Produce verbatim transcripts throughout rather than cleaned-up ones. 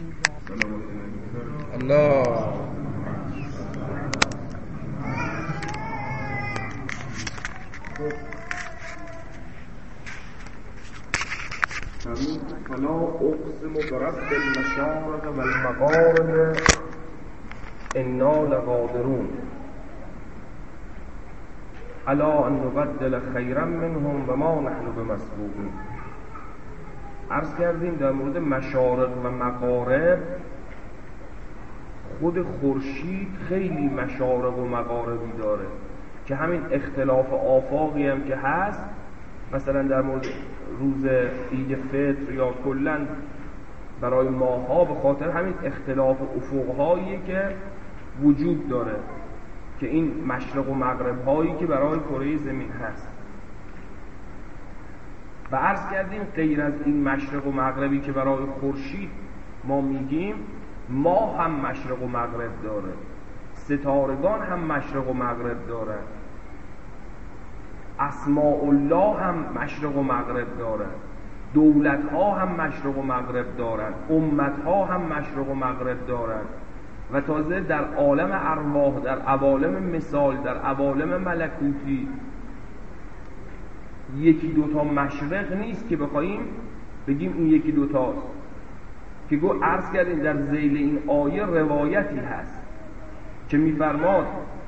الله فلا اقسم برب المشارق و المغارب انا لقادرون علی ان نبدل خیرا منهم و ما نحن بمسبوقین. عرض کردیم در مورد مشارق و مغارب، خود خورشید خیلی مشارق و مغاربی داره که همین اختلاف آفاقی هم که هست، مثلا در مورد روز عید فطر یا کلا برای ماها به خاطر همین اختلاف افقهایی که وجود داره که این مشرق و مغرب هایی که برای کره زمین هست. و عرض کردیم غیر از این مشرق و مغربی که برای خورشید ما میگیم، ماه هم مشرق و مغرب داره، ستارگان هم مشرق و مغرب داره، اسماء الله هم مشرق و مغرب دارن، دولت ها هم مشرق و مغرب دارن، امت ها هم مشرق و مغرب دارن. و تازه در عالم ارواح، در عوالم مثال، در عوالم ملکوتی یکی دوتا مشرق نیست که بخوایم بگیم این یکی دوتاست. که گو عرض کردیم در ذیل این آیه روایتی هست که میفرماد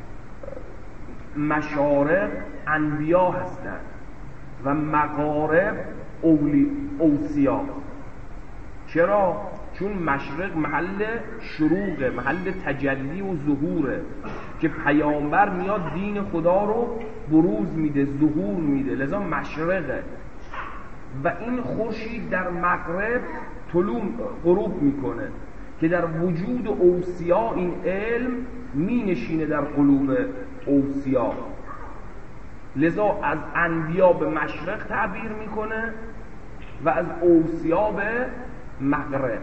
مشارق انبیا هستند و مغارب اولی اوصیا. چرا؟ چون مشرق محل شروقه، محل تجلی و ظهوره که پیامبر میاد دین خدا رو بروز میده، ظهور میده، لذا مشرقه. و این خورشید در مغرب طلوع غروب میکنه که در وجود اوصیا این علم می نشینه در قلوب اوصیا، لذا از انبیا به مشرق تعبیر میکنه و از اوصیا به مغرب.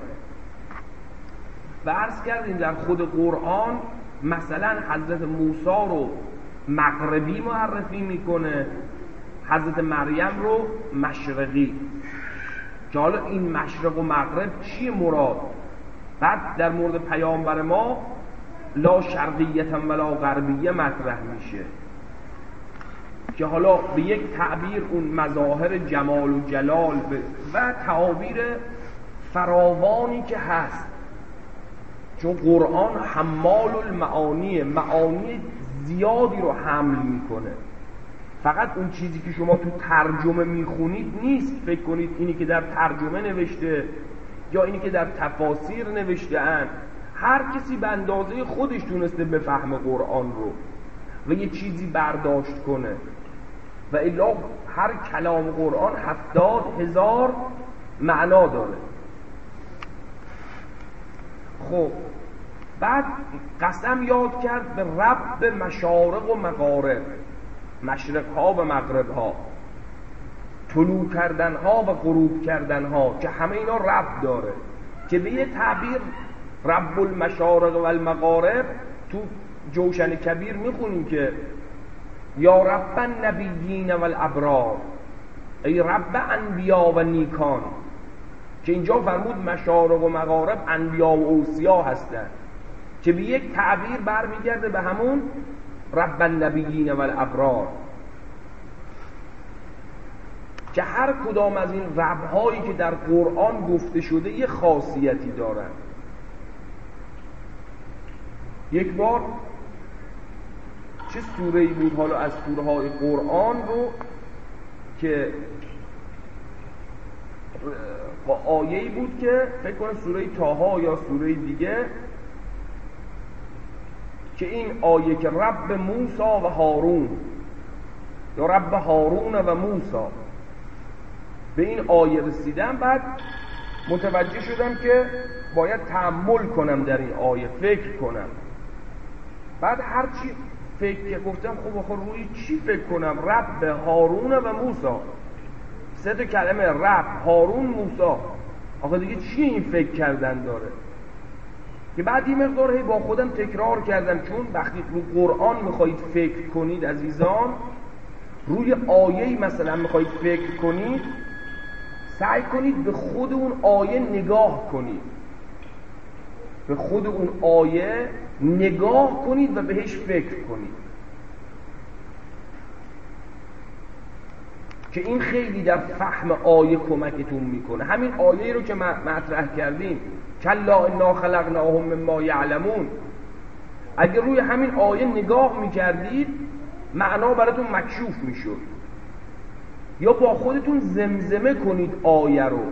و عرض کردیم در خود قرآن مثلا حضرت موسی رو مغربی معرفی میکنه، حضرت مریم رو مشرقی. که حالا این مشرق و مغرب چیه مراد؟ بعد در مورد پیامبر ما لا شرقیت ولا غربیه مطرح میشه که حالا به یک تعبیر اون مظاهر جمال و جلال و تعابیر فراوانی که هست، چون قرآن حمال المعانی، معانی زیادی رو حمل میکنه. فقط اون چیزی که شما تو ترجمه میخونید نیست فکر کنید اینی که در ترجمه نوشته یا اینی که در تفاسیر نوشته اند. هر کسی به اندازه خودش تونسته بفهم قرآن رو و یه چیزی برداشت کنه. و الا هر کلام قرآن هفتاد هزار معنا داره. خب بعد قسم یاد کرد به رب مشارق و مغارب، مشرق ها و مغرب ها، طلوع کردن ها و غروب کردن ها، که همه اینا رب داره. که به یه تعبیر رب المشارق و المغارب تو جوشن کبیر میخونیم که یا رب النبیین و الابرار، ای رب انبیا و نیکان. که اینجا فرمود مشارق و مغارب انبیا و اوصیا هستند که به یک تعبیر برمیگرده به همون رب النبیین و الابرار، که هر کدام از این رب‌هایی که در قرآن گفته شده یه خاصیتی دارن. یک بار چه سوره‌ای بود حالا از سوره‌های قرآن رو که با آیه‌ای بود که فکر کنم سوره طه یا سوره دیگه، که این آیه که رب موسی و هارون یا رب هارون و موسی، به این آیه رسیدم. بعد متوجه شدم که باید تأمل کنم در این آیه، فکر کنم. بعد هر چی فکر گفتم خب آخه روی چی فکر کنم؟ رب هارون و موسی، سه تا کلمه، رب هارون موسی، آخه دیگه چی این فکر کردن داره؟ که بعد این مقدار هی با خودم تکرار کردم، چون وقتی رو قرآن میخواهید فکر کنید عزیزان، روی آیه‌ای مثلا میخواهید فکر کنید، سعی کنید به خود اون آیه نگاه کنید. به خود اون آیه نگاه کنید و بهش فکر کنید که این خیلی در فهم آیه کمکتون میکنه. همین آیه رو که مطرح کردیم کلا انا خلقناهم مما یعلمون، اگر روی همین آیه نگاه میکردید معنا براتون مکشوف میشد. یا با خودتون زمزمه کنید آیه رو.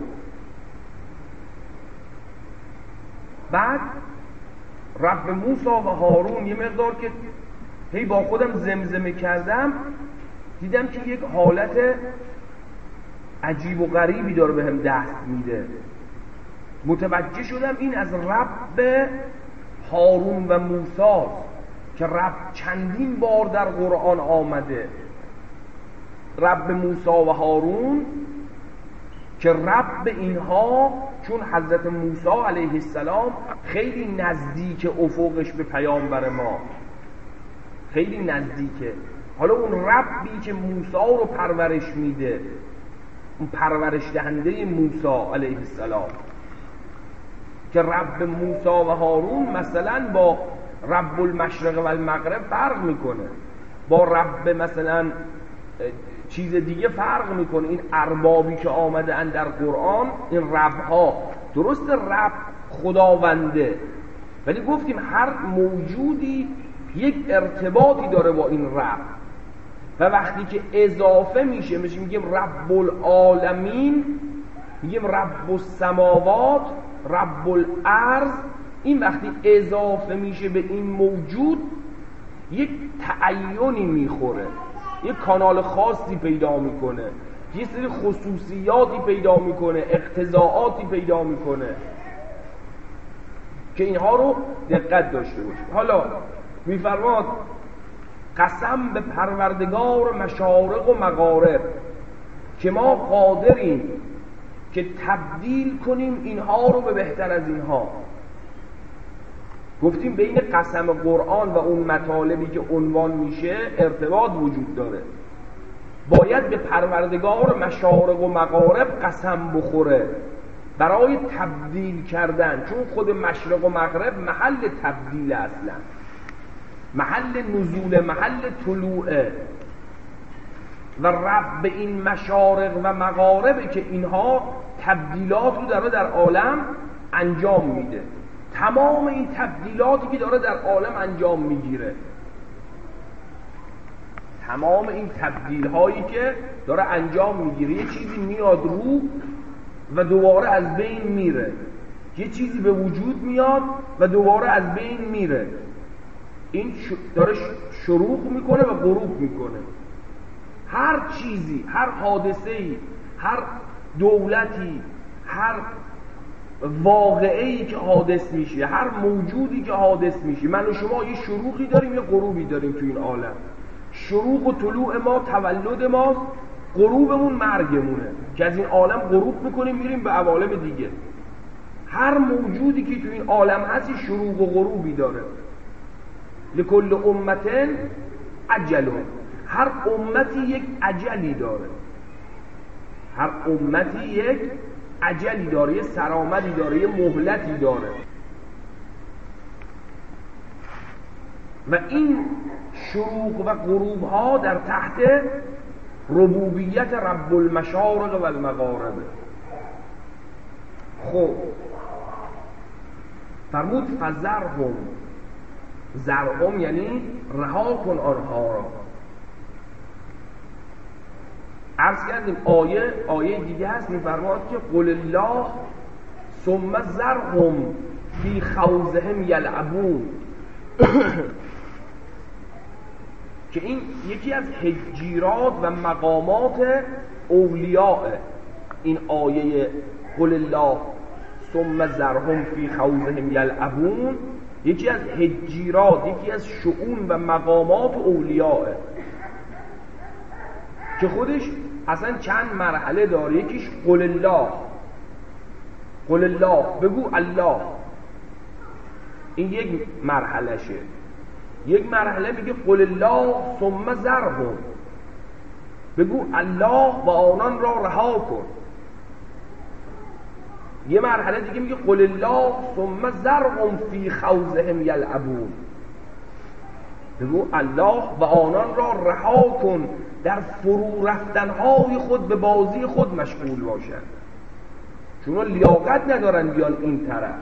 بعد رب موسی و هارون یه مقدار که هی با خودم زمزمه کردم دیدم که یک حالت عجیب و غریبی داره بهم دست میده. متوجه شدم این از رب هارون و موسی که رب چندین بار در قرآن آمده. رب موسی و هارون که رب اینها چون حضرت موسی علیه السلام خیلی نزدیک افقش به پیامبر ما، خیلی نزدیکه. حالا اون ربی که موسی رو پرورش میده، اون پرورش دهنده موسی علیه السلام که رب موسی و هارون مثلا با رب المشرق و المغرب فرق میکنه، با رب مثلا چیز دیگه فرق میکنه. این اربابی که آمده ان در قرآن، این ربها درست رب خداونده، ولی گفتیم هر موجودی یک ارتباطی داره با این رب و وقتی که اضافه میشه میگیم رب العالمین، میگیم رب السماوات، رب الارض. این وقتی اضافه میشه به این موجود یک تعینی میخوره، یک کانال خاصی پیدا میکنه، یه سری خصوصیاتی پیدا میکنه، اقتضاعاتی پیدا میکنه که اینها رو دقت داشته باشید. حالا میفرماد قسم به پروردگار مشارق و مغارب که ما قادریم که تبدیل کنیم اینها رو به بهتر از اینها. گفتیم بین قسم قرآن و اون مطالبی که عنوان میشه ارتباط وجود داره. باید به پروردگار مشارق و مغارب قسم بخوره برای تبدیل کردن، چون خود مشرق و مغرب محل تبدیل اصلا، محل نزول، محل طلوعه و رب این مشارق و مغاربه که اینها تبدیلات رو داره در عالم انجام میده. تمام این تبدیلاتی که داره در عالم انجام میگیره، تمام این تبدیل هایی که داره انجام میگیره، یه چیزی میاد رو و دوباره از بین میره، یه چیزی به وجود میاد و دوباره از بین میره. این داره شروع میکنه و غروب میکنه. هر چیزی، هر حادثه‌ای، هر دولتی، هر واقعه‌ای که حادث میشه، هر موجودی که حادث میشه، من و شما یه شروعی داریم، یه غروبی داریم تو این عالم. شروع و طلوع ما تولد ماست، غروبمون مرگمونه که از این عالم غروب میکنیم میریم به عوالم دیگه. هر موجودی که تو این عالم هستی شروع و غروبی داره. لکل امتن اجلون، هر امتی یک اجلی داره، هر امتی یک اجلی داره، یه سرآمدی داره، یه مهلتی داره. و این شروق و غروب ها در تحت ربوبیت رب المشارق و المغارب. خب فرمود فذرهم، ذرهم یعنی رها کن آنها را. عرض کردیم آیه آیه دیگه هست میفرماد که قل الله ثم ذرهم فی خوضهم یلعبون که این یکی از هجیرات و مقامات اولیاء. این آیه قل الله ثم ذرهم فی خوضهم یلعبون یکی از هجیرات، یکی از شؤون و مقامات اولیاء که خودش اصلا چند مرحله داره. یکیش قل الله، قل الله بگو الله، این یک مرحله شه. یک مرحله میگه قل الله ثم ذرهم، بگو الله و آنان را رها کن. یه مرحله دیگه میگه قل الله ثم ذرهم فی خوضهم یلعبون، بگو الله و آنان را رها کن در فرو رفتنهای خود به بازی خود مشغول باشند، چون لیاقت ندارن بیان این طرف.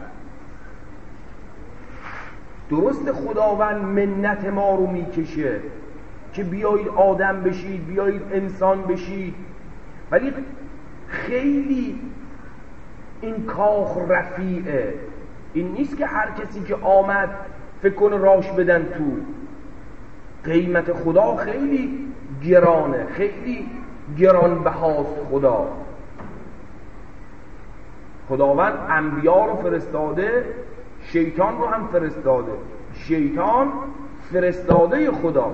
درست خداوند منت ما رو میکشه که بیایید آدم بشید، بیایید انسان بشید، ولی خیلی این کاخ رفیعه. این نیست که هر کسی که آمد فکر کنه راش بدن تو. قیمت خدا خیلی گرانه، خیلی گرانبهاست. خدا خداوند انبیا رو فرستاده، شیطان رو هم فرستاده. شیطان فرستاده خدا.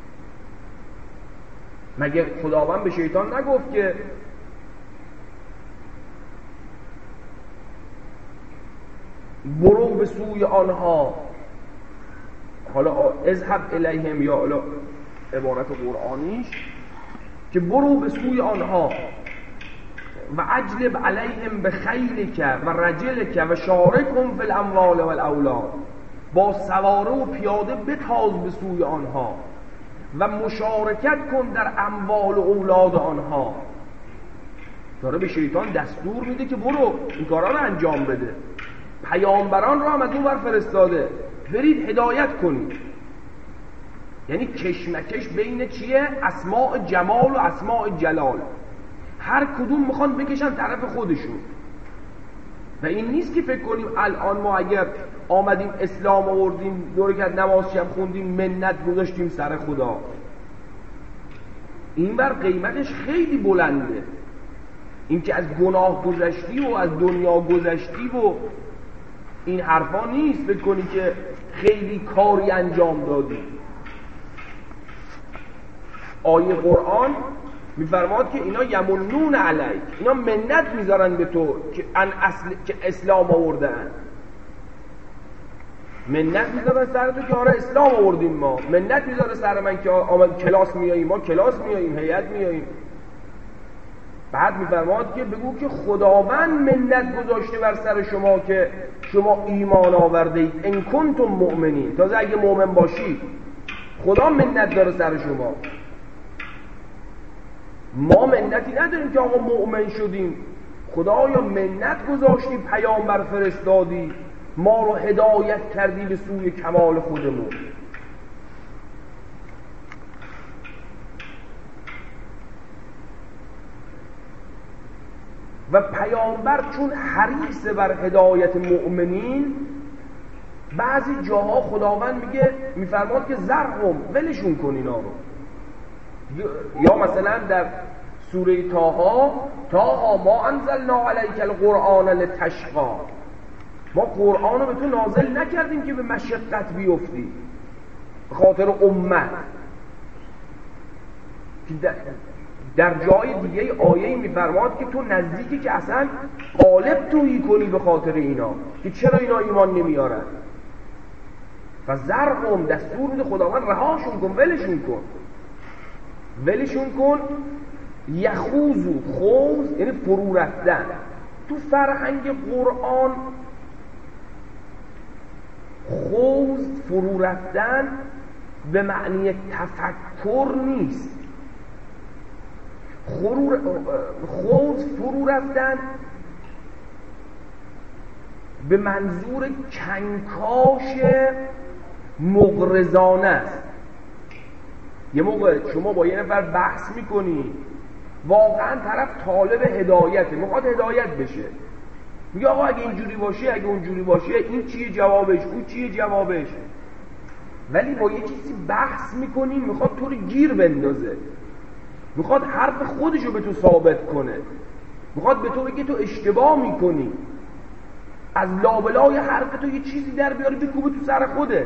مگه خداوند به شیطان نگفت که برو به سوی آنها، حالا اذهب الیهم یا حالا عبارت قرآنیش که برو به سوی آنها و اجلب علیهم بخیلک و رجلک و شارکهم فی الاموال والاولاد، با سواره و پیاده بتاز به سوی آنها و مشارکت کن در اموال و اولاد آنها. داره به شیطان دستور میده که برو این کارا رو انجام بده. پیامبران رو هم از اون ور فرستاده، برید هدایت کنید. یعنی کشمکش بین چیه؟ اسماء جمال و اسماء جلال. هر کدوم میخوان بکشن طرف خودشون. و این نیست که فکر کنیم الان ما اگر آمدیم اسلام آوردیم، دو رکعت نماز شب خوندیم، منت گذاشتیم سر خدا. این بر قیمتش خیلی بلنده. این که از گناه گذشتی و از دنیا گذشتی و این حرفا نیست فکر کنی که خیلی کاری انجام دادی. آیه قرآن میفرماد که اینا یمنون علیک، اینا منت میذارن به تو که ان اصل که اسلام آوردن. منت میذارن سر تو که آره اسلام آوردیم ما. منت میذاره سر من که آمد کلاس میاییم، ما کلاس میاییم، هیئت میاییم. بعد میفرماد که بگو که خداوند منت گذاشته بر سر شما که شما ایمان آورده اید، ان کنتم مؤمنین. تازه اگه مؤمن باشید خدا منت داره سر شما. ما منتی نداریم که آقا مؤمن شدیم. خدایا منت گذاشتی، پیامبر فرستادی، ما رو هدایت کردی به سوی کمال خودمون. و پیامبر چون حریص بر هدایت مؤمنین، بعضی جاها خداوند میگه میفرماد که زرهم، ولشون کن اینا رو. یا مثلا در سوره طه، طه ما انزلنا علیک القرآن لتشقی، ما قرآن رو به تو نازل نکردیم که به مشقت بیفتی، به خاطر امت. در, در جای دیگه آیه میفرماد که تو نزدیکی که اصلا غالب تویی کنی به خاطر اینا، که چرا اینا ایمان نمیارن. و زرهم، دستور میده خداوند رهاشون کن، ولشون کن ولشون کن. یخوزو، خوز یعنی فرو رفتن. تو فرهنگ قرآن خوز، فرو رفتن به معنی تفکر نیست. خوز فرو رفتن به منظور کنکاش مغرضانه است. یه موقع شما با یه نفر بحث میکنی، واقعا طرف طالب هدایته، میخواد هدایت بشه، میگه آقا اگه اینجوری باشه، اگه اونجوری باشه، این چیه جوابش، اون چیه جوابش. ولی با یه چیزی بحث میکنی، میخواد تو رو گیر بندازه، میخواد حرف خودشو به تو ثابت کنه، میخواد به تو بگه تو اشتباه میکنی، از لابلای حرف تو یه چیزی در بیاره بکوبه تو سر خوده.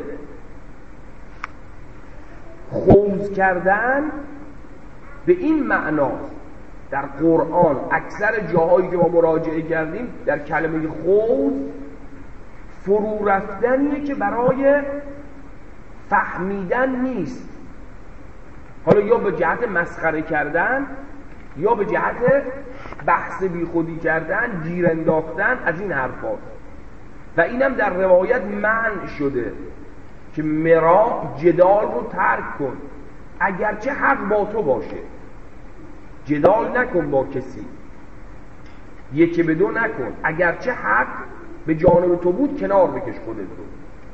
خوض کردن به این معناست در قرآن. اکثر جاهایی که ما مراجعه کردیم در کلمه خوض، فرو رفتنیه که برای فهمیدن نیست، حالا یا به جهت مسخره کردن یا به جهت بحث بی خودی کردن، گیر انداختن، از این حرفا. و اینم در روایت منع شده که مرا جدال رو ترک کن، اگرچه حق با تو باشه. جدال نکن با کسی، یکی به دو نکن، اگرچه حق به جانب تو بود کنار بکش خودت رو.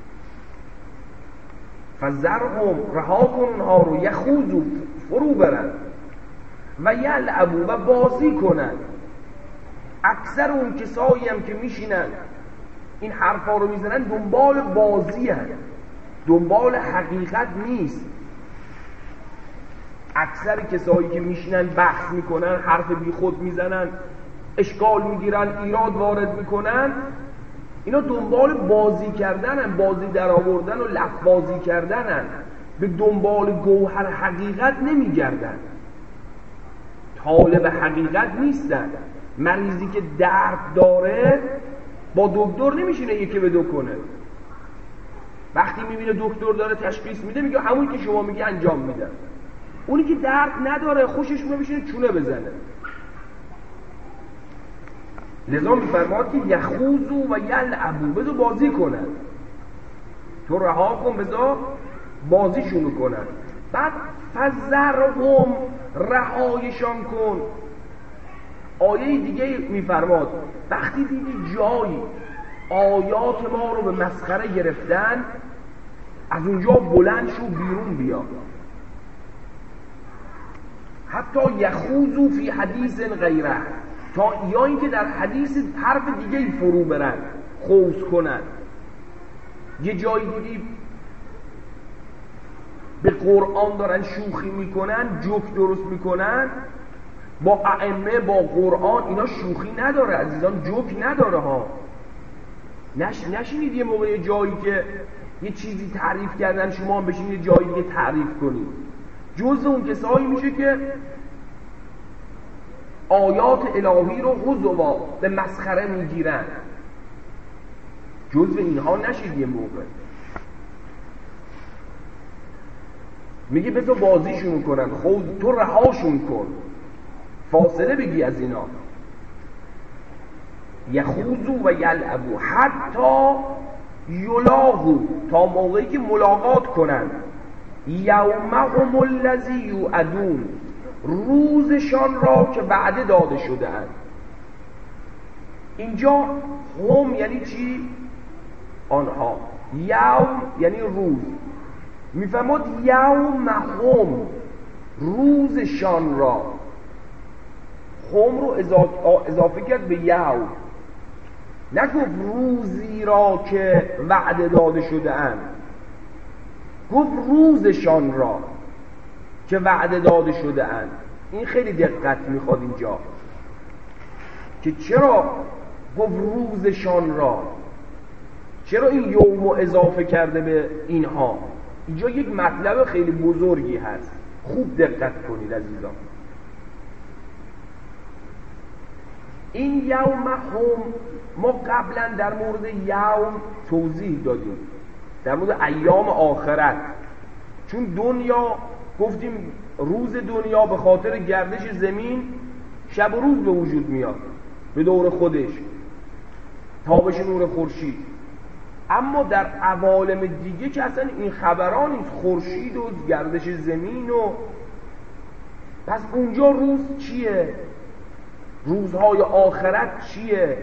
فذرهم، رها کن اونها رو، یخوضوا، فرو برن، و یلعبوا، و بازی کنن. اکثر اون کسایی هم که میشینن این حرفا رو میزنن دنبال بازی هن، دنبال حقیقت نیست. اکثر کسایی که میشینن بحث میکنن، حرف بی خود میزنن، اشکال میگیرن، ایراد وارد میکنن، اینا دنبال بازی کردنن، بازی در آوردن و لف بازی کردنن، به دنبال گوهر حقیقت نمیگردن، طالب حقیقت نیستن. مریضی که درد داره با دکتر نمیشینه یکی به دو کنه. وقتی میبینه دکتر داره تشخیص میده میگه همون که شما میگی انجام میدن. اونی که درد نداره خوشش میاد بشینه چونه بزنه. لذا میفرماد که یخوضوا و یلعبوا، بذار بازی کنن، تو رها کن بذار بازیشونو کنن. بعد فذرهم، رهایشان کن. آیه دیگه میفرماد وقتی دیدی جایی آیات ما رو به مسخره گرفتن، از اونجا بلند شو بیرون بیا. حتی یخوضوا فی حدیث غیره، تا یا اینکه در حدیث حرف دیگه فرو برن، خوض کنن. یه جایی دیدی به قرآن دارن شوخی میکنن، جوک درست میکنن، با ائمه، با قرآن، اینا شوخی نداره عزیزان، جوک نداره ها. نش... نشینید یه موقع جایی که یه چیزی تعریف کردن شما هم بشین یه جایی دیگه تعریف کنید. جز اون کسایی میشه که آیات الهی رو هزوا به مسخره میگیرن، جز اینها نشید یه موقع. میگه بذار بازیشون کنن، خود تو رهاشون کن، فاصله بگی از اینا. یخوضوا و یلعبوا حتی یلاقوا، تا موقعی که ملاقات کنن، یومهم الذی یوعدون، روزشان را که وعده داده شده اند. اینجا هم یعنی چی؟ آنها. یوم یعنی روز. میفرماد یومهم، روزشان را. هم رو اضافه کرد به یوم، نگفت روزی را که وعده داده شده اند، گفت روزشان را که وعده داده شده اند. این خیلی دقت میخواد اینجا که چرا گفت روزشان را، چرا این یوم رو اضافه کرده به اینها. اینجا یک مطلب خیلی بزرگی هست، خوب دقت کنید عزیزان. این یوم هم ما قبلا در مورد یوم توضیح دادیم، در مورد ایام آخرت. چون دنیا گفتیم روز دنیا به خاطر گردش زمین شب و روز به وجود میاد به دور خودش، تابش نور خورشید. اما در عوالم دیگه که اصلا این خبران نیست، خورشید و گردش زمین و پس اونجا روز چیه؟ روزهای آخرت چیه؟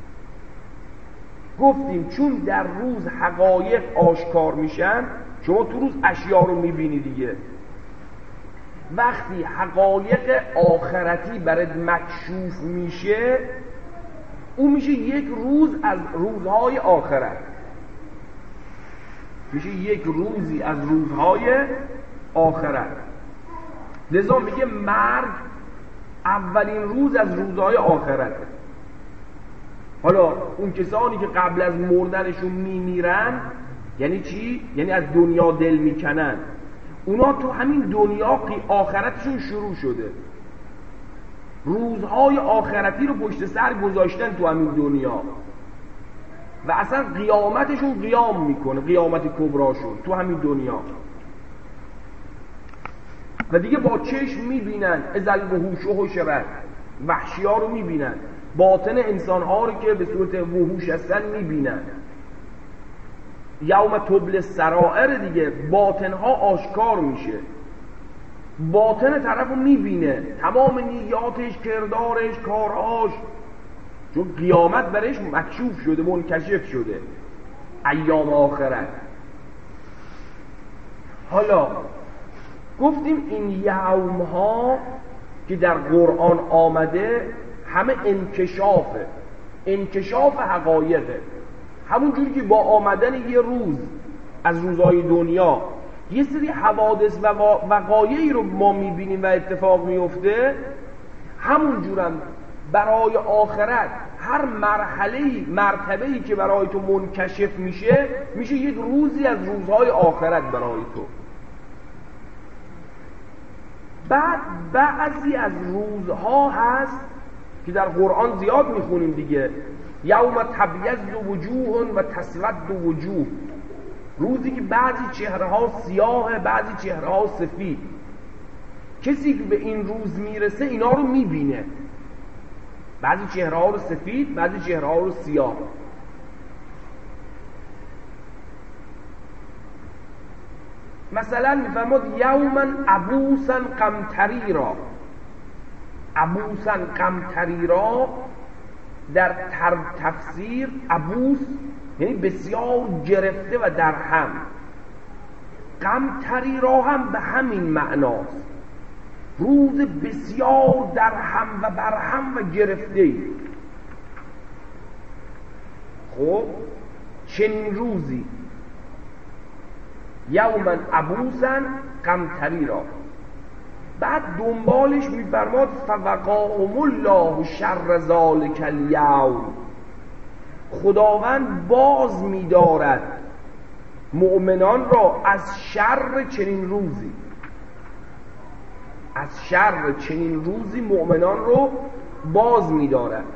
گفتیم چون در روز حقایق آشکار میشن، شما تو روز اشیاء رو میبینی دیگه. وقتی حقایق آخرتی برات مکشوف میشه، اون میشه یک روز از روزهای آخرت، میشه یک روزی از روزهای آخرت. لذا میگه مرگ اولین روز از روزهای آخرته. حالا اون کسانی که قبل از مردنشون میمیرن یعنی چی؟ یعنی از دنیا دل میکنن، اونا تو همین دنیا آخرتشون شروع شده، روزهای آخرتی رو پشت سر گذاشتن تو همین دنیا و اصلا قیامتشون قیام میکنه، قیامت کبراشون تو همین دنیا. و دیگه با چشم میبینن ازل وحوش و حشرت، وحشی ها رو میبینن، باطن انسان ها رو که به صورت وحوش هستن میبینن. یوم تبل السرائر دیگه، باطن ها آشکار میشه، باطن طرف رو میبینه، تمام نیاتش، کردارش، کارهاش، چون قیامت برش مکشوف شده، منکشف شده، ایام آخرت. حالا گفتیم این یوم ها که در قرآن آمده همه انکشافه، انکشاف حقایقه. همون جوری که با آمدن یه روز از روزهای دنیا یه سری حوادث و وقایعی رو ما میبینیم و اتفاق میفته، همون جورم برای آخرت هر مرحله‌ای، مرتبه‌ای که برای تو منکشف میشه، میشه یک روزی از روزهای آخرت برای تو. بعد بعضی از روزها هست که در قرآن زیاد میخونیم دیگه، یوم تبیض وجوه و تسود وجوه، روزی که بعضی چهره ها سیاه، بعضی چهره ها سفید. کسی که به این روز میرسه اینا رو میبینه، بعضی چهره ها رو سفید، بعضی چهره ها رو سیاه. مثلا میفرماد یوما عبوسا قمطریرا، عبوسا قمطریرا در تفسیر عبوس یعنی بسیار گرفته و در هم، قمطریرا هم به همین معناست، روز بسیار در هم و بر هم و گرفته. خب چنین روزی یوما عبوسا قمطریرا. بعد دنبالش میفرماد فوقاهم الله شر ذلک الیوم، خداوند باز می‌دارد مؤمنان را از شر چنین روزی، از شر چنین روزی مؤمنان رو باز می‌دارد.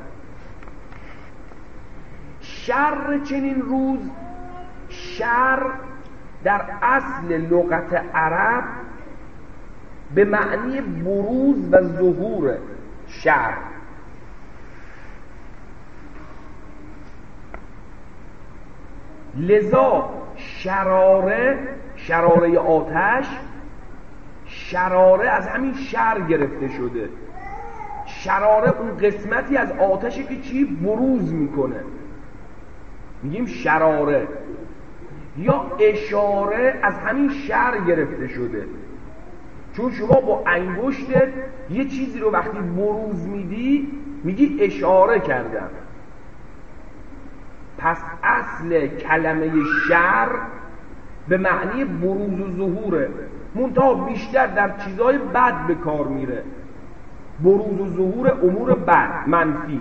شر چنین روز، شر در اصل لغت عرب به معنی بروز و ظهور شر. لذا شراره، شراره آتش، شراره از همین شر گرفته شده. شراره اون قسمتی از آتشی که چی بروز میکنه، میگیم شراره. یا اشاره از همین شر گرفته شده، چون شما با انگشتت یه چیزی رو وقتی بروز میدی میگی اشاره کردم. پس اصل کلمه شر به معنی بروز و ظهوره، منتها بیشتر در چیزهای بد به کار میره، بروز و ظهور امور بد، منفی.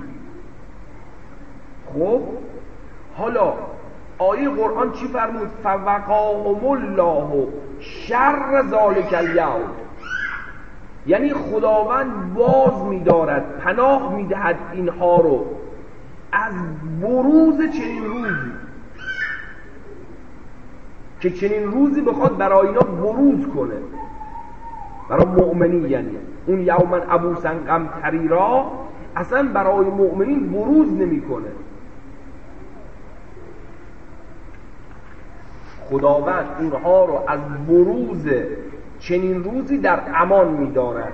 خب حالا آیه قرآن چی فرمود؟ فوقاهم الله شر ذلک الیوم، یعنی خداوند باز می‌دارد، پناه می‌دهد اینها رو از بروز چنین روزی، که چنین روزی بخواد برای اینا بروز کنه، برای مؤمنین. یعنی اون یوما عبوسا قمطریرا اصلا برای مؤمنین بروز نمی‌کنه. خداوند اونها رو از بروز چنین روزی در امان می‌دارد.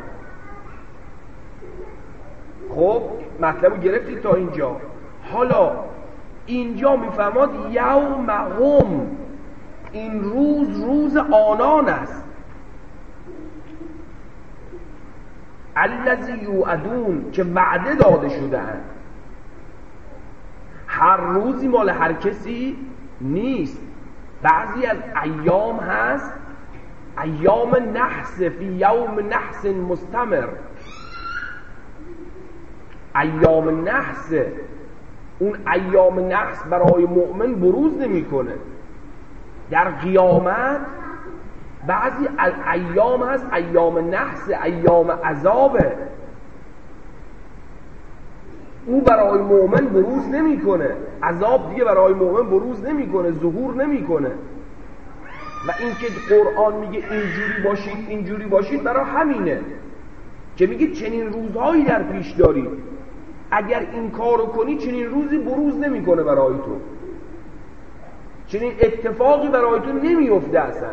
خب مطلبو گرفتید تا اینجا. حالا اینجا میفرماد یوم هم، این روز روز آنان است، الذی یوعدون، که وعده داده شده اند. هر روزی مال هر کسی نیست، بعضی از ایام هست ایام نحس، فی یوم نحس مستمر. ایام نحس، اون ایام نحس برای مؤمن بروز نمیکنه. در قیامت بعضی ایام هست ایام نحس، ایام عذابه، او برای مؤمن بروز نمیکنه. عذاب دیگه برای مؤمن بروز نمیکنه، ظهور نمیکنه. و این که قرآن میگه اینجوری باشید اینجوری باشید برای همینه، که میگه چنین روزهایی در پیش داری، اگر این کارو کنی چنین روزی بروز نمیکنه برای تو، چنین اتفاقی برای تو نمیفته، اصلا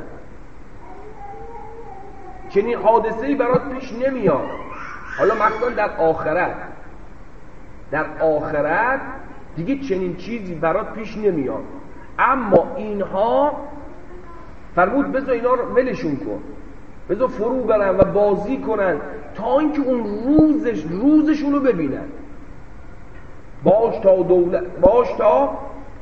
چنین حادثه‌ای برات پیش نمیاد. حالا مثلا در آخرت، در آخرت دیگه چنین چیزی برات پیش نمیاد، اما اینها فرمود بذار اینا رو ولشون کن، بذار فرو برن و بازی کنن تا اینکه اون روزش روزشون رو ببینن. باش تا دولت، باش تا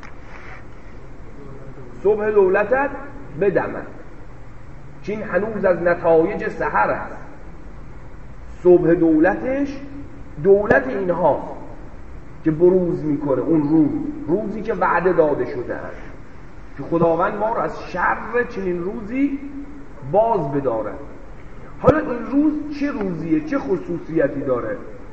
صبح دولتت بدمن، چین هنوز از نتایج سحر است. صبح دولتش دولت اینها که بروز میکنه، اون روز، روزی که وعده داده شده است که خداوند ما رو از شر چنین روزی باز بداره. حالا این روز چه روزیه، چه خصوصیتی داره؟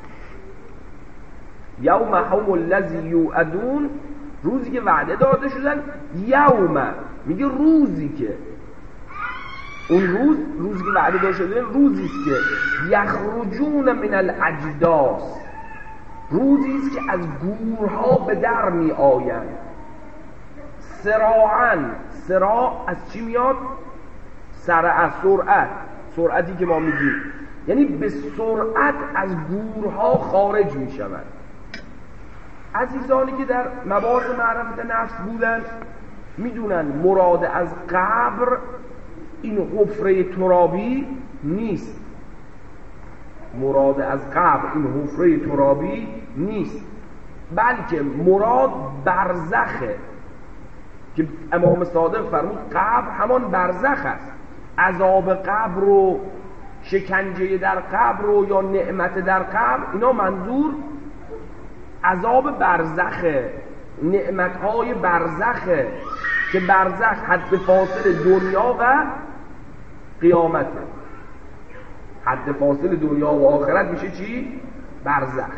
یوم هم الذی یوعدون، روزی که وعده داده شدن. یوم میگه روزی که، اون روز، روزی که وعده داده شدن روزی است که یخرجون من الاجداث، روزی است که از گورها به در می آیند. سراعا، سراع از چی میاد؟ سرعه، سرعت، سرعتی که ما میگیم، یعنی به سرعت از گورها خارج می شود. عزیزانی که در مباحث معرفت نفس بودن میدونن مراد از قبر این حفره ترابی نیست، مراد از قبر این حفره ترابی نیست، بلکه مراد برزخه که امام صادق فرمود قبر همان برزخ است. عذاب قبر و شکنجه در قبر و یا نعمت در قبر، اینا منظور عذاب برزخه، نعمتهای برزخه که برزخ حد فاصل دنیا و قیامته. حد فاصل دنیا و آخرت میشه چی؟ برزخ.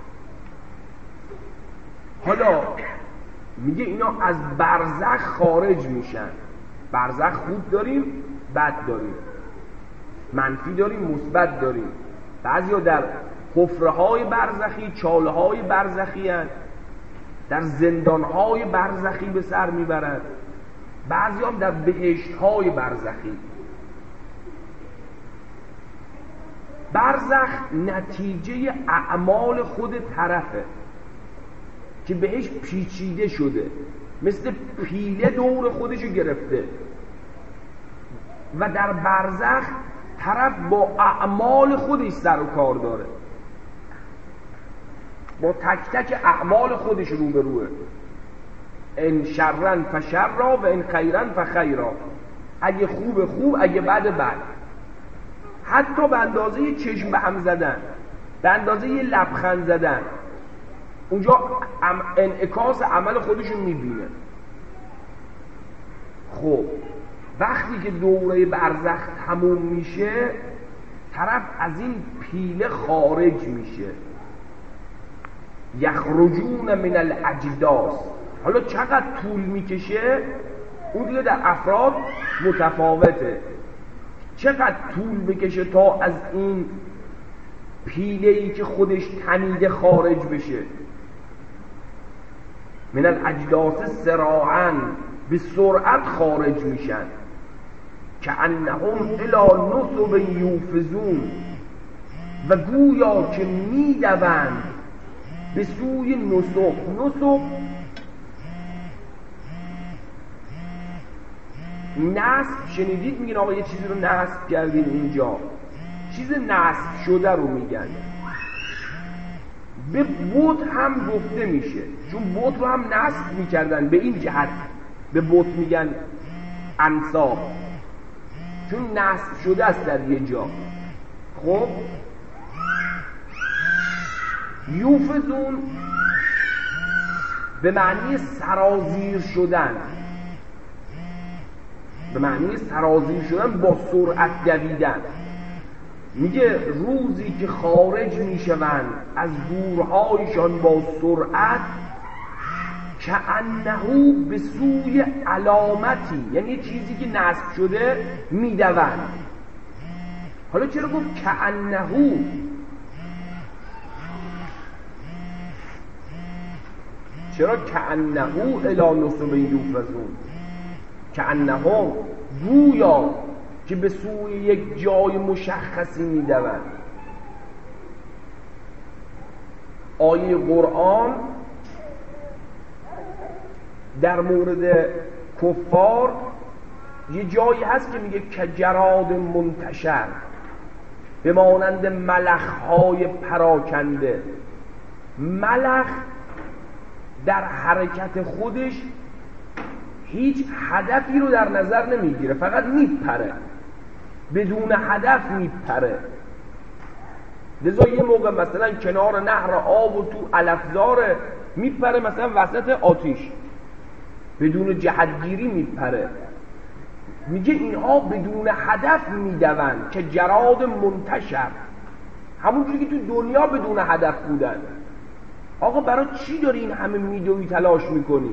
حالا میگه اینا از برزخ خارج میشن. برزخ خوب داریم، بد داریم، منفی داریم، مثبت داریم. بعضیا در حفره‌های برزخی، چاله‌های برزخی هستند، در زندان‌های برزخی به سر میبرند، بعضی هم در بهشت‌های برزخی. برزخ نتیجه اعمال خود طرفه که بهش پیچیده شده، مثل پیله دور خودشو گرفته و در برزخ طرف با اعمال خودش سر و کار داره، با تک تک اعمال خودش رو به روه. ان شرن فشرا و ان خیرن فخیرا، اگه خوب خوب، اگه بد بد. حتی به اندازه چشم به هم زدن، به اندازه یه لبخند زدن، اونجا انعکاس عمل خودشون میبینه. خب وقتی که دوره برزخ تموم میشه، طرف از این پیله خارج میشه. یخرجون من الاجداث. حالا چقدر طول میکشه اون دیگه در افراد متفاوته. چقدر طول بکشه تا از این پیله‌ای که خودش تنیده خارج بشه. من الاجداث سراعا، به سرعت خارج میشن. که انهم الی نصب یوفزون، و گویا که میدوند به سوی نصب. نصب نصب شنیدید؟ میگن آقا یه چیزی رو نصب کردیم اینجا، چیز نصب شده رو میگن. به بت هم گفته میشه، چون بت رو هم نصب میکردن. به این جهت به بت میگن انصاب، چون نصب شده است در یه جا. خب یوفزون به معنی سرازیر شدن، به معنی سرازیر شدن، با سرعت دویدن. میگه روزی که خارج میشوند از گورهایشان با سرعت، که انهو به سوی علامتی، یعنی چیزی که نصب شده میدوند. حالا چرا گفت کأنهو؟ چرا کأنهو الی نصب یوفزون؟ کأنهم گویا که به سوی یک جای مشخصی می‌دوند. آیه قرآن در مورد کفار یه جایی هست که میگه که جراد منتشر، به مانند ملخ‌های پراکنده. ملخ در حرکت خودش هیچ هدفی رو در نظر نمیگیره، فقط میپره، بدون هدف میپره. لذا یه موقع مثلا کنار نهر آب و تو علفزار میپره، مثلا وسط آتیش بدون جهتگیری میپره. میگه اینها بدون هدف میدوند که جراد منتشر، همونجوری که تو دنیا بدون هدف بودن. آقا برای چی داری این همه میدوی تلاش میکنی؟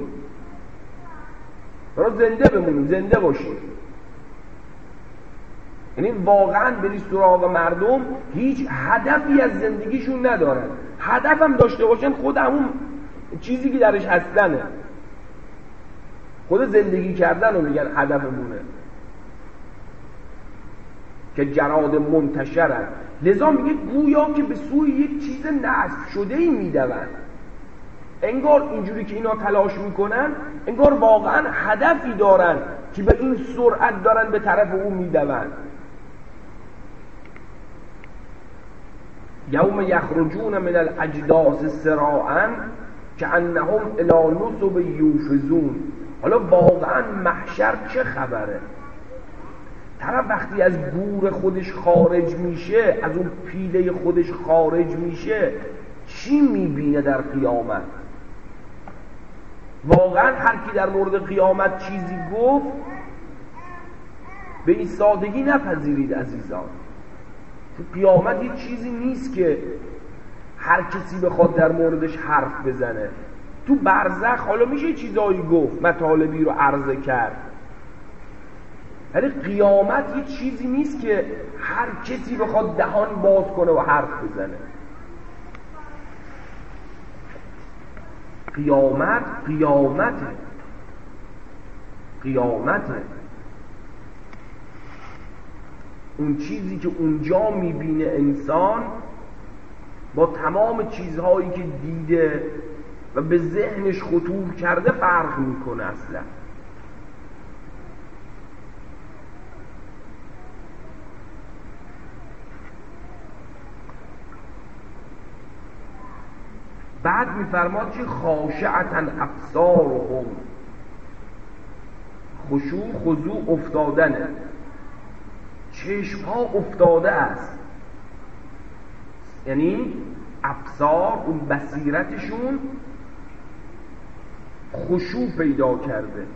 برای زنده بمونی، زنده باشی. یعنی واقعا بری سراغ مردم هیچ هدفی از زندگیشون ندارن. هدف هم داشته باشن خود همون چیزی که درش هستنه، خود زندگی کردن رو میگن هدفمونه، که جراد منتشرن. لذا میگه گویا که به سوی یک چیز نصب شده ای میدوند. انگار اینجوری که اینا تلاش میکنن، انگار واقعا هدفی دارن که به این سرعت دارن به طرف اون میدوند. یوم یخرجون من الاجداث سراعا کأنهم الی نصب یوفزون. حالا واقعا محشر چه خبره؟ طرف وقتی از گور خودش خارج میشه، از اون پیله خودش خارج میشه، چی میبینه در قیامت؟ واقعا هر کی در مورد قیامت چیزی گفت، به این سادگی نپذیرید عزیزان. تو قیامت یه چیزی نیست که هر کسی بخواد در موردش حرف بزنه. تو برزخ حالا میشه چیزایی گفت، مطالبی رو عرضه کرد، ولی قیامت یه چیزی نیست که هر کسی بخواد دهان باز کنه و حرف بزنه. قیامت قیامته قیامته اون چیزی که اونجا میبینه انسان با تمام چیزهایی که دیده و به ذهنش خطور کرده فرق میکنه اصلا. بعد میفرماد که خاشعتاً ابصارهم، خشوع خضوع افتادنه، چشم ها افتاده است، یعنی ابصار اون بصیرتشون خشوع پیدا کرده.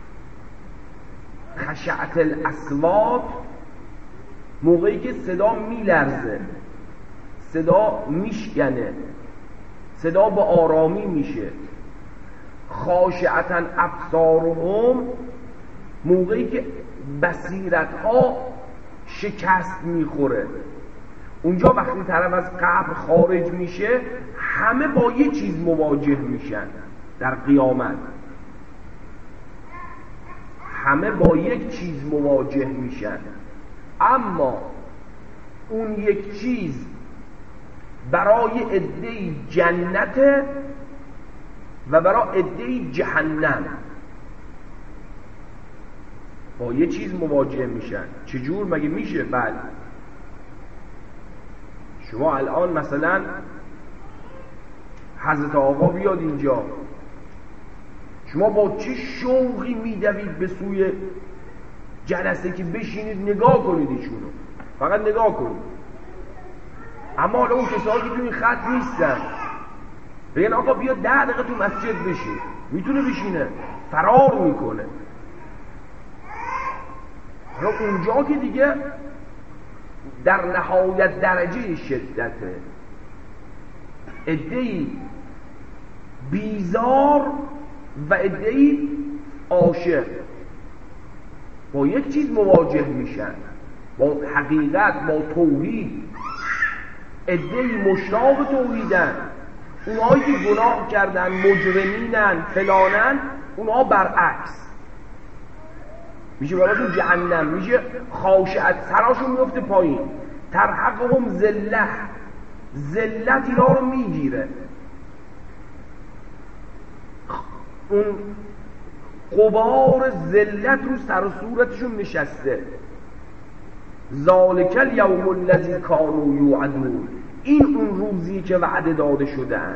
خشعت الاصوات، موقعی که صدا میلرزه، صدا میشکنه، صدا با آرامی میشه. خاشعتاً ابصارهم، موقعی که بصیرت ها شکست میخوره. اونجا وقتی طرف از قبر خارج میشه، همه با یه چیز مواجه میشن در قیامت، همه با یک چیز مواجه میشن، اما اون یک چیز برای عده‌ای جنت و برای عده‌ای جهنم. با یه چیز مواجه میشن. چجور مگه میشه؟ بله، شما الان مثلا حضرت آقا بیاد اینجا، شما با چه شوقی میدوید به سوی جلسه که بشینید نگاه کنید ایشونو، فقط نگاه کنید. اما حالا اون کسایی که تو این خط نیستن بگن آقا بیا ده دقیقه تو مسجد بشین، میتونه بشینه؟ فرار میکنه. حالا اونجا که دیگه در نهایت درجه شدته، عده‌ای بیزار و عده‌ای عاشق با یک چیز مواجه میشن. با حقیقت، با توحید. عده‌ای مشتاق توحیدن، اونهایی که گناه کردن، مجرمینن، فلانن، اونها برعکس میشه براشون جهنم، میشه خاشعت، سراشون میفته پایین. ترحقهم ذله، ذلت اینا رو میگیره، اون غبار ذلت رو سر و صورتشون نشسته. ذالک الیوم الذی کانوا یوعدون، این اون روزی که وعده داده شدن،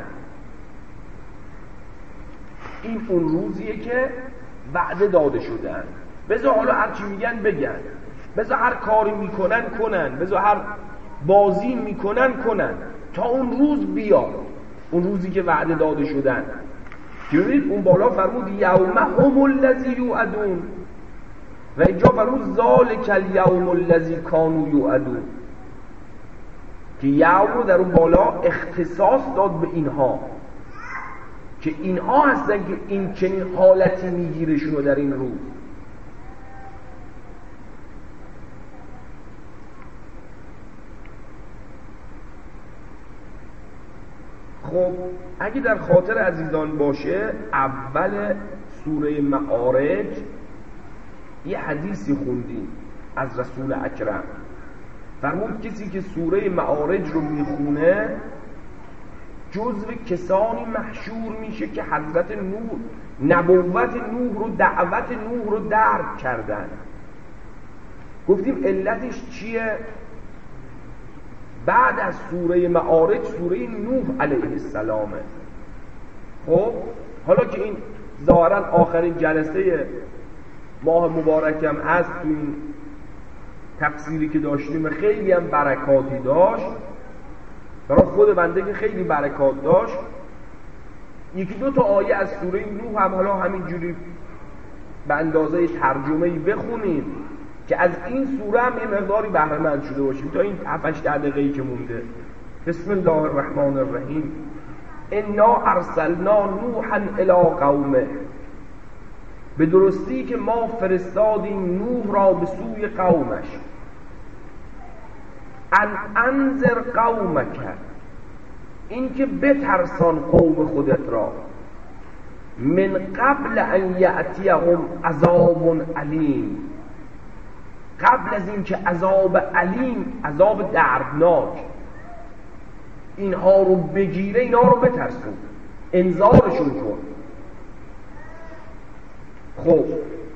این اون روزیه که وعده داده شدن. بذار حالا هر چی میگن بگن، بذار هر کاری میکنن کنن، بذار هر بازی میکنن کنن تا اون روز بیاد، اون روزی که وعده داده شدن. که ببینید اون بالا فرمود یوم هم الذی یوعدون و اینجا فرمود ذالک الیوم الذی کانوا یوعدون، که یوم رو در اون بالا اختصاص داد به اینها، که اینها هستن که این چنین حالتی میگیرشون در این روز. خب اگه در خاطر عزیزان باشه، اول سوره معارج یه حدیثی خوندیم از رسول اکرم، فرمود کسی که سوره معارج رو میخونه جزو کسانی محشور میشه که حضرت نوح، نبوت نوح رو، دعوت نوح رو درک کردن. گفتیم علتش چیه؟ بعد از سوره معارج سوره نوح علیه السلامه. خب حالا که این ظاهرا آخرین جلسه ماه مبارکم هست، تو این تفسیری که داشتیم خیلی هم برکاتی داشت، برای خود بنده که خیلی برکات داشت. یکی دو تا آیه از سوره نوح هم حالا همینجوری به اندازه ترجمه‌ای بخونیم که از این سوره هم یه مقداری بهره مند شده باشیم تا این هفت هشت دقیقه‌ای که مونده. بسم الله الرحمن الرحیم. انا ارسلنا نوحا الی قومه، به درستی که ما فرستادیم نوح را به سوی قومش. ان انذر قومک، این که بترسان قوم خودت را، من قبل ان یأتیهم عذاب علیم، قبل از این که عذاب علیم، عذاب دردناک اینها رو بگیره، اینها رو بترسون، انذارشون کن. خب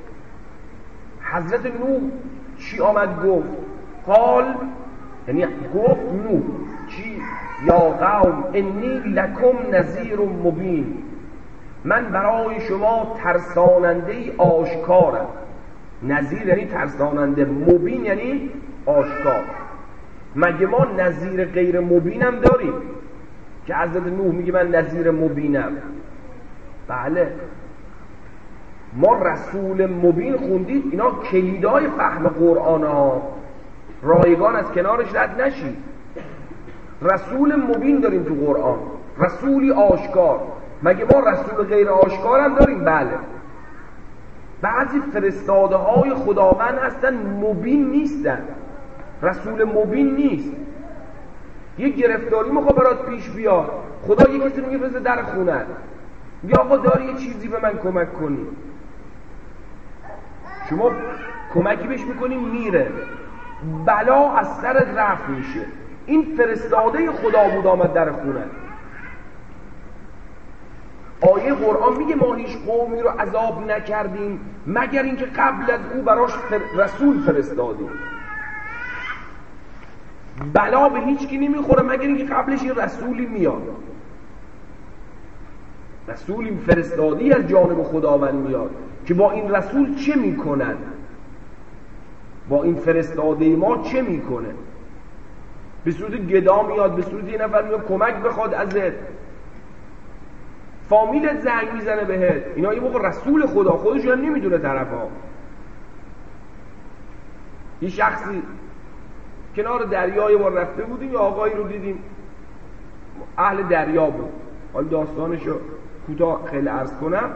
حضرت نوح چی آمد گفت؟ قال، یعنی گفت نوح چی؟ یا قوم انی لکم نذیر مبین، من برای شما ترساننده آشکارم. نذیر یعنی ترساننده، مبین یعنی آشکار. مگه ما نذیر غیر مبینم داریم که حضرت نوح میگه من نذیر مبینم؟ بله، ما رسول مبین خوندید، اینا کلیدای فهم قرآن ها، رایگان از کنارش رد نشید. رسول مبین داریم تو قرآن، رسولی آشکار. مگه ما رسول غیر آشکار هم داریم؟ بله، بعضی فرستاده های خداوند هستن مبین نیستن، رسول مبین نیست. یه گرفتاری میخواد برات پیش بیاد، خدا یه کسی رو میفرسته در خونه، میگه آقا داری یه چیزی به من کمک کنی، شما کمکی بهش میکنی، میره، بلا از سرت رفع میشه. این فرستاده خدا بود آمد در خونه. آیه قرآن میگه ما هیچ قومی رو عذاب نکردیم مگر اینکه قبل از او براش رسول فرستادیم. بلا به هیچ کی نمیخوره مگر اینکه قبلش یه رسولی میاد، رسولی فرستادی از جانب خداوند میاد که با این رسول چه میکنن، با این فرستاده ما چه میکنه. به صورت گدا میاد، به صورت یه نفر میاد کمک بخواد ازت، فامیلت زنگ میزنه بهت، اینا یه موقع رسول خدا خودشون هم نمیدونه طرفا. یه شخصی کنار دریا یه بار رفته بودیم، یه آقایی رو دیدیم اهل دریا بود، حالا داستانشو کوتاه خیلی عرض کنم.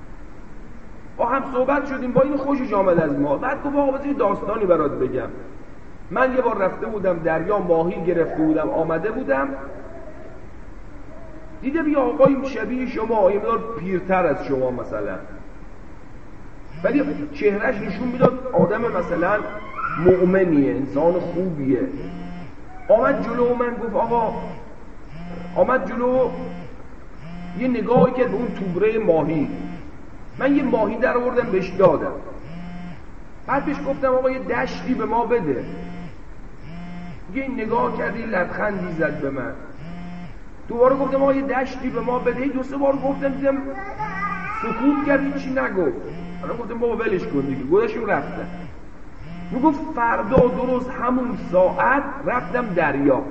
با هم صحبت شدیم، با این خوشش آمد از ما، بعد گفت آقا بذار داستانی برات بگم. من یه بار رفته بودم دریا، ماهی گرفته بودم، آمده بودم دیدم یه آقایی شبیه شما، یه مقدار پیرتر از شما مثلا، ولی چهرهش نشون میداد آدم مثلا مؤمنیه، انسان خوبیه. آمد جلو من گفت آقا، آمد جلو یه نگاهی کرد به اون توبره ماهی، من یه ماهی در آوردم بهش دادم، بعد بهش گفتم آقا یه دشتی به ما بده، یه نگاه کردی لبخندی زد به من. دوباره گفتم آقا یه دشتی به ما بده، دو سه بار گفتم دیدم سکوت کرد، هیچی نگفت. من گفتم بابا ولش کن دیگه، گذاشتم رفتم. میگفت فردا درست همون ساعت رفتم دریا.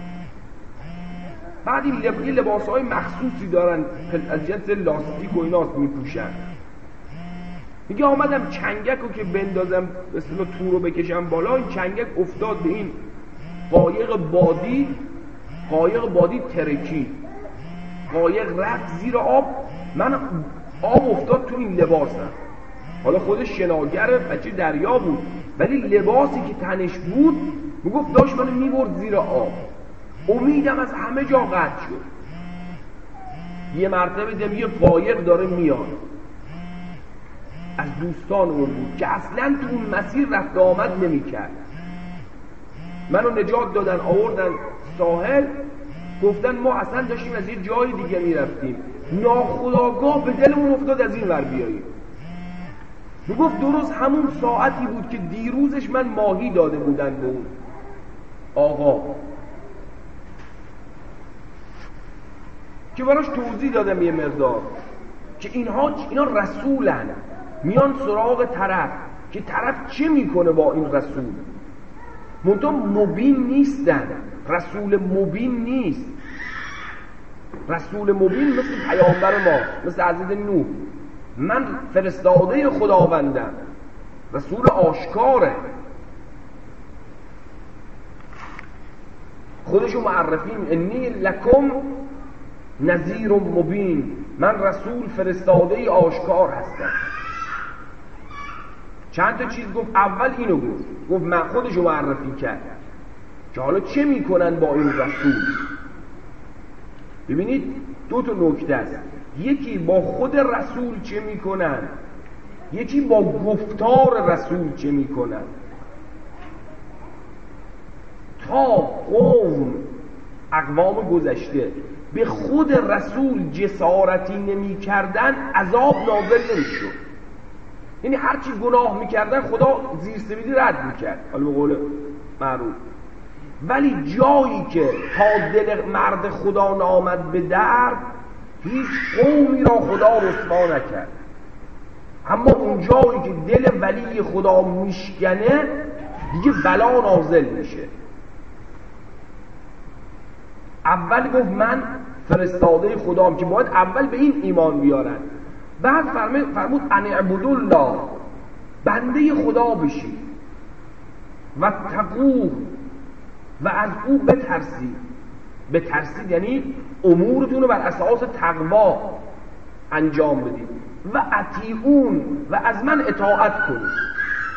بعد این لب... لباسهای مخصوصی دارن از جنس لاستیک و ایناست میپوشن. میگه آمدم چنگک رو که بندازم مثلا تو رو بکشم بالا، این چنگک افتاد به این قایق بادی، قایق بادی ترکی، قایق رفت زیر آب، من آب افتاد تو این لباسم. حالا خودش شناگره، بچه دریا بود، ولی لباسی که تنش بود میگفت داشت منو میبرد زیر آب. امیدم از همه جا قطع شد. یه مرتبه دیدم یه قایق داره میاد، از دوستان اون بود که اصلا تو اون مسیر رفت آمد نمیکرد. منو نجات دادن، آوردن ساحل، گفتن ما اصلا داشتیم از یه جای دیگه میرفتیم، ناخودآگاه به دلمون افتاد از این ور بیاییم. میگفت درست همون ساعتی بود که دیروزش من ماهی داده بودن به اون آقا، که براش توضیح دادم یه مقدار که اینها اینا رسولن، میان سراغ طرف که طرف چه میکنه با این رسول. منتها مبین نیستن، رسول مبین نیست. رسول مبین مثل پیامبر ما، مثل حضرت نوح، من فرستاده خداوندم، رسول آشکاره، خودشو معرفی، انی لکم نذیر مبین، من رسول فرستاده آشکار هستم. چند تا چیز گفت، اول اینو گفت، گفت من خودشو معرفی کرد که حالا چه میکنن با این رسول. ببینید دو تا نکته است، یکی با خود رسول چه میکنن، یکی با گفتار رسول چه میکنن. تا قوم اقوام گذشته به خود رسول جسارتی نمی کردن، عذاب نازل نمی شد. یعنی هرچی گناه می کردن خدا زیر سویدی رد می کرد، حالا به قول معروف. ولی جایی که تا دل مرد خدا نامد به درد، هیچ قومی را خدا رسوا نکرد. اما اون جایی که دل ولی خدا میشکنه دیگه بلا نازل میشه. اول گفت من فرستاده خدام، که باید اول به این ایمان بیارن. بعد فرمود ان اعبدوا الله، بنده خدا بشید، و تقوه، و از او بترسید. بترسید یعنی امورتون رو بر اساس تقوا انجام بدید. و اطیعون، و از من اطاعت کنید.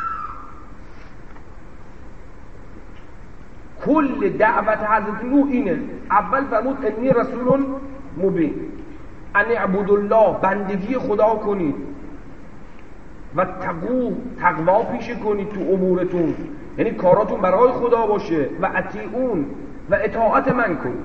کل دعوت حضرت نوح اینه. اول فرمود انی رسول مبین، ان اعبدوا الله، بندگی خدا کنید، و تقوا، تقوا پیشه کنید تو امورتون، یعنی کاراتون برای خدا باشه. و اطیعون، و اطاعت من کنید.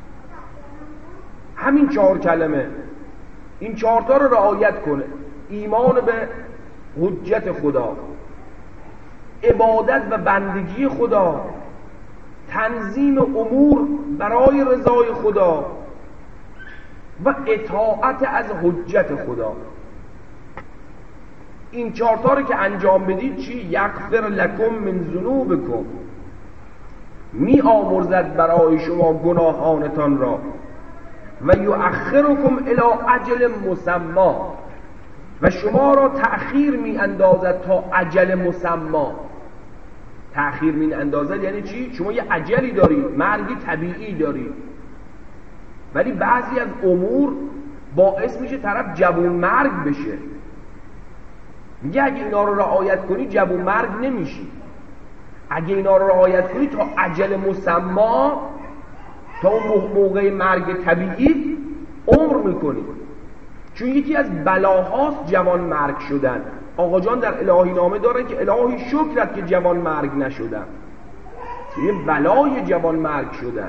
همین چهار کلمه، این چهارتا رو رعایت کنه. ایمان به حجت خدا، عبادت و بندگی خدا، تنظیم امور برای رضای خدا، و اطاعت از حجت خدا. این چهارتا رو که انجام بدید چی؟ یغفر لکم من ذنوبکم، می آمرزد برای شما گناهانتان را. و یؤخرکم الی اجل مسمی، و شما را تأخیر می اندازد تا اجل مسمی. تأخیر می اندازد یعنی چی؟ شما یه اجلی دارید، مرگی طبیعی دارید، ولی بعضی از امور باعث میشه طرف جوون مرگ بشه. میگه اگه اینا رو رعایت کنی جوون مرگ نمیشی. اگه اینا رو رعایت کنی تا اجل مسما، تا اون موقع مرگ طبیعی عمر میکنی. چون یکی از بلاهاست جوان مرگ شدن. آقا جان در الهی نامه داره که الهی شکرت که جوان مرگ نشدن. یه بلای جوان مرگ شدن.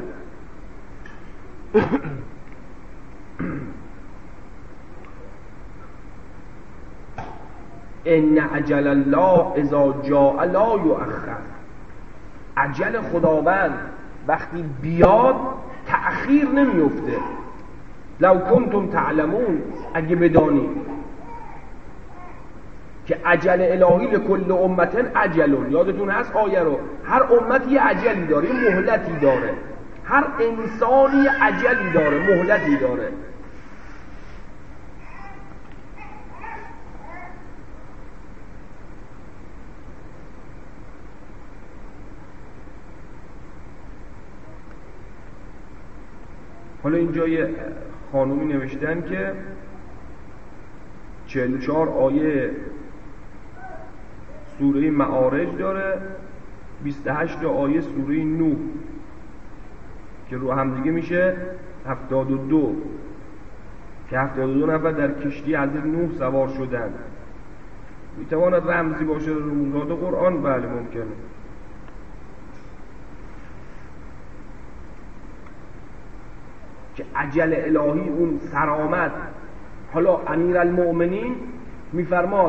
ان اجل الله اذا جاء لا یؤخر. اجل خداوند وقتی بیاد تأخیر نمیفته. لو کنتم تعلمون، اگه بدانید که اجل الهی لکل امت اجلون. یادتون هست آیه رو، هر امتی یه اجلی داره، مهلتی داره، هر انسانی یه اجلی داره، مهلتی داره. حالا اینجا یه خانومی نوشتن که چهل و چهار آیه سوره معارج داره، بیست و هشت آیه سوره نوح که رو هم دیگه میشه هفتاد و دو، که هفتاد و دو نفر در کشتی حضرت نوح سوار شدن. میتواند رمزی باشه روزات قرآن؟ بله ممکنه. که اجل الهی اون سرآمد. حالا امیرالمؤمنین میفرماد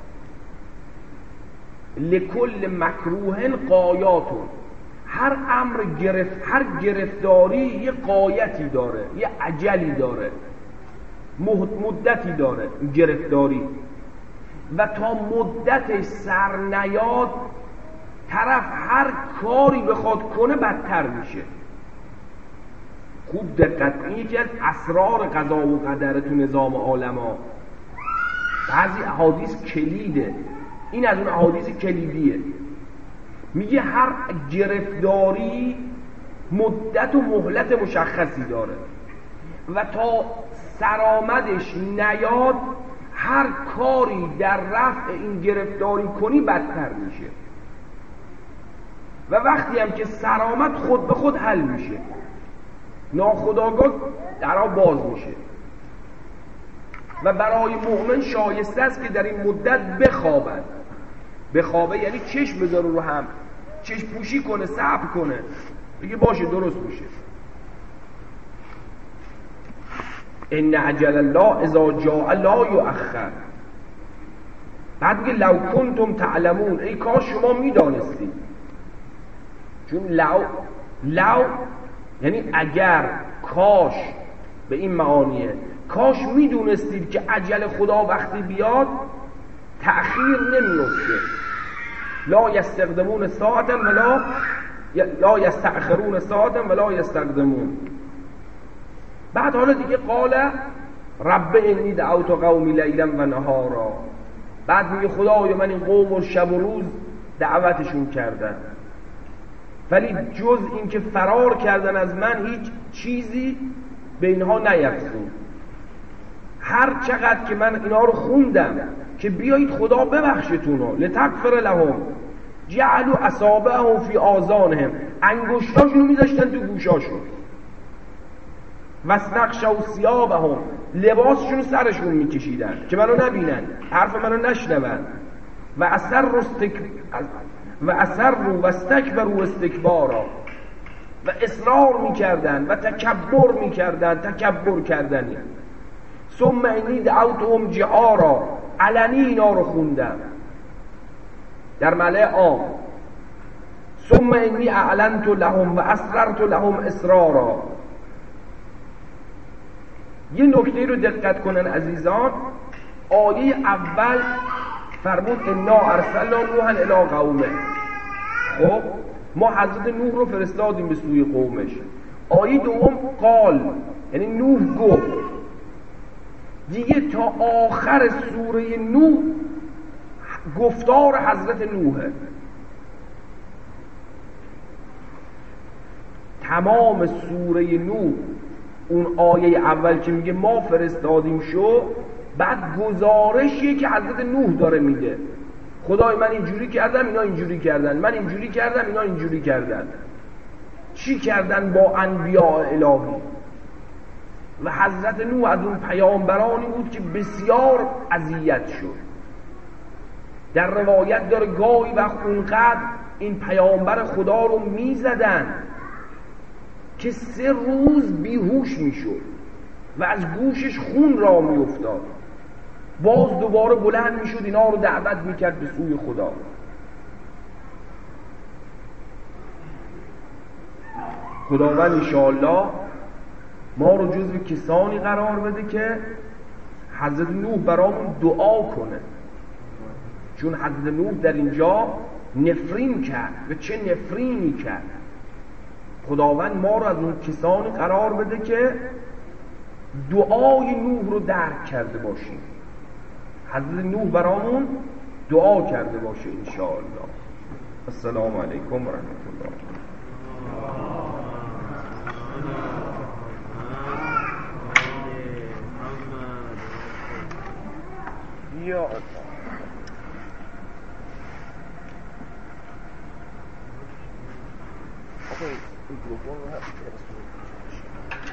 لکل مکروه قایاتون، هر امر گرفت، هر گرفتاری یه قایتی داره، یه اجلی داره، مدتی داره گرفتاری، و تا مدتش سر نیاد طرف هر کاری بخواد کنه بدتر میشه. خوب دقت، این یکی از اسرار قضا و قدر تو نظام عالما. بعضی احادیث کلیده، این از اون احادیث کلیدیه. میگه هر گرفتاری مدت و مهلت مشخصی داره و تا سرآمدش نیاد هر کاری در رفع این گرفتاری کنی بدتر میشه، و وقتی هم که سرآمد خود به خود حل میشه، ناخودآگاه درها باز میشه. و برای مؤمن شایسته است که در این مدت بخوابد. بخوابه یعنی چشم بذاره رو هم، چشم پوشی کنه، صبر کنه، بگه باشه درست میشه. ان اجل الله اذا جاء لا یؤخر. بعد میگه لو کنتم تعلمون، ای کاش شما میدانستید. چون لو لو یعنی اگر، کاش به این معانیه. کاش میدونستید که اجل خدا وقتی بیاد تأخیر نمیفته. لا یستقدمون ساعتا ولا لا یستأخرون ساعتا ولا یستقدمون. بعد حالا دیگه قال رب انی دعوت قومی لیلا و نهارا. بعد میگه خدایا من این قوم و شب و روز دعوتشون کردن، ولی جز این که فرار کردن از من هیچ چیزی به اینها نیفزود. هر چقدر که من اینا رو خوندم که بیایید خدا ببخشتونو لتغفر لهم، جعلوا اصابعهم فی آذانهم، انگشتاشونو میذاشتن تو گوشاشون، واستغشوا ثیابهم، لباسشونو سرشون میکشیدن که منو نبینن، حرف منو نشنون، و اثر استک و اثر رو و استکبروا استکبارا، و اصرار میکردن و تکبر میکردن، تکبر کردنی. ثم انی دعوتهم جهارا، علنی اینا رو خوندم در ملأ عام. ثم انی اعلنت لهم و اسررت لهم اسرارا. یه نکته رو دقت کنن عزیزان. آیه اول فرمود انا ارسلنا نوحا الی قومه. خب ما حضرت نوح رو فرستادیم به سوی قومش. آیه دوم قال، یعنی نوح گفت. دیگه تا آخر سوره نوح گفتار حضرت نوحه. تمام سوره نوح اون آیه اول که میگه ما فرستادیم شو، بعد گزارشیه که حضرت نوح داره میده. خدای من اینجوری کردم اینا اینجوری کردن، من اینجوری کردم اینا اینجوری کردن. چی کردن با انبیاء الهی؟ و حضرت نوح از اون پیامبرانی بود که بسیار اذیت شد. در روایت داره گاهی وقت اونقدر این پیامبر خدا رو میزدن که سه روز بیهوش میشد و از گوشش خون را میافتاد. باز دوباره بلند میشد اینا رو دعوت میکرد به سوی خدا. خداوند انشاءالله ما رو جزو کسانی قرار بده که حضرت نوح برامون دعا کنه، چون حضرت نوح در اینجا نفرین کرد و چه نفرینی کرد. خداوند ما رو از اون کسانی قرار بده که دعای نوح رو درک کرده باشیم. حضرت نوح برامون دعا کرده باشه انشاءالله. السلام علیکم و رحمت الله. یا الله. آقای میکروفون رو هست.